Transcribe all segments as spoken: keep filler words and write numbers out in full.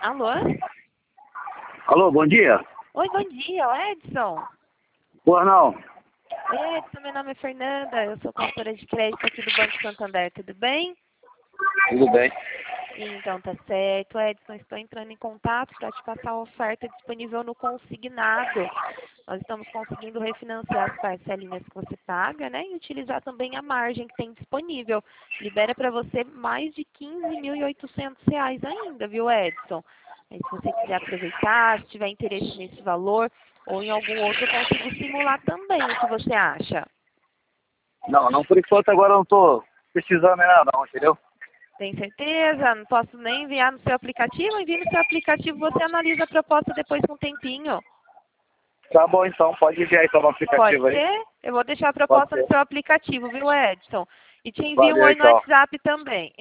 Alô? Alô, bom dia. Oi, bom dia, o Edson. Boa não. Oi, Edson, meu nome é Fernanda, eu sou consultora de crédito aqui do Banco Santander, tudo bem? Tudo bem. Então, tá certo. Edson, estou entrando em contato para te passar a oferta disponível no consignado. Nós estamos conseguindo refinanciar as parcelinhas que você paga, né? E utilizar também a margem que tem disponível. Libera para você mais de quinze mil e oitocentos reais ainda, viu, Edson? Aí, se você quiser aproveitar, se tiver interesse nesse valor ou em algum outro, eu consigo simular também. O que você acha? Não, não por enquanto agora eu não tô precisando nem nada não, entendeu? Tem certeza? Não posso nem enviar no seu aplicativo? Envie no seu aplicativo, você analisa a proposta depois com um tempinho. Tá bom então, pode enviar então no Pode aplicativo aí. ser? Eu vou deixar a Pode proposta no ser. seu aplicativo, viu, Edson? E te envio um Valeu oi no então. WhatsApp também.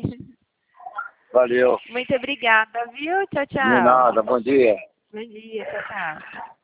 Valeu. Muito obrigada, viu? Tchau, De tchau. nada, bom dia. Bom dia, tchau, tchau.